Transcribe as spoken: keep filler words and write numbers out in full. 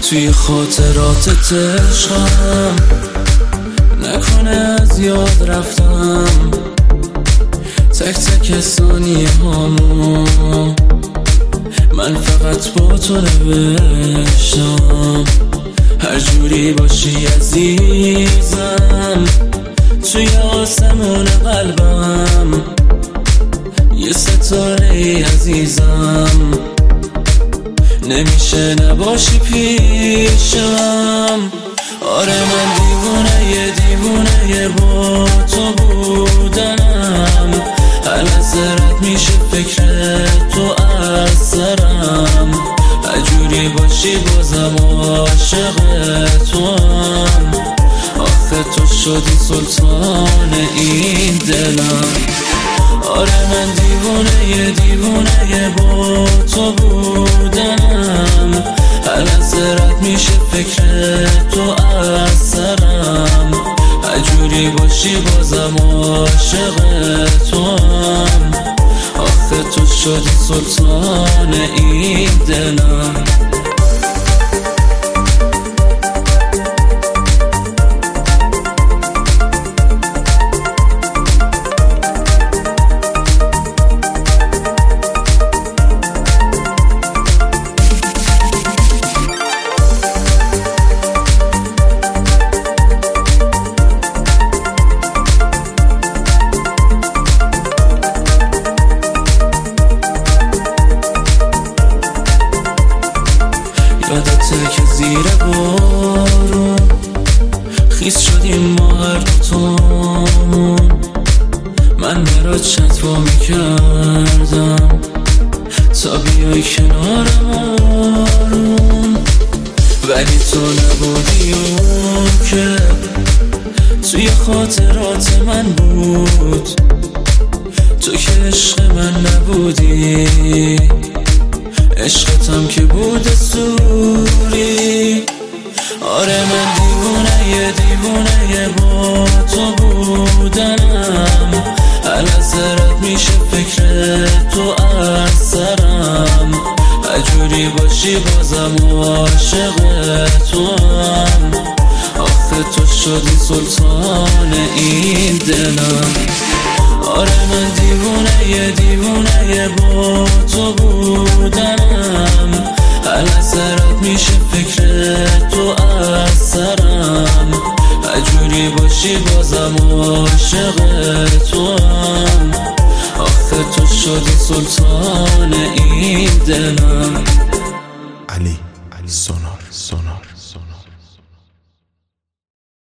توی خاطرات عشقم، نکنه از یاد رفتم تک تک ثانیه هامو. من فقط با تو نوشتم هر جوری باشی عزیزم، توی آسمون قلبم یه ستاره ای عزیزم، نمیشه نباشی پیشم. آره من دیوونه یه دیوونه یه با تو بودنم، هر لحظه رد میشه فکر تو از سرم، هر جوری باشی بازم عاشق تو هم. آخه تو شدی سلطان این دلم. آره من دیوونه یه دیوونه یه با تو بودنم، هر لحظه رد میشه فکر تو از سرم، هر جوری باشی بازم عاشق تو هم. آخه تو شدی سلطان این دلم. یادته که زیر بارون خیس شدیم ما هر دوتامون، من برات چطور میکردم تا بیای کنارم آروم، ولی تو نبودی اون که توی خاطرات من بود، تو که عشق من نبودی، عشقتم که بود سوری. آره من دیوونه یه دیوونه یه با تو بودنم، هر لحظه رد میشه فکر تو از سرم، هر جوری باشی بازم عاشق تو هم. آخه تو شدی سلطان این دلم. آره من دیوونه یه دیوونه یه با تو بودنم، هر لحظه رد میشه فکر تو از سرم، هر جوری باشی بازم عاشق تو هم. آخه تو شدی سلطان این دلم. علی علی سونار سونار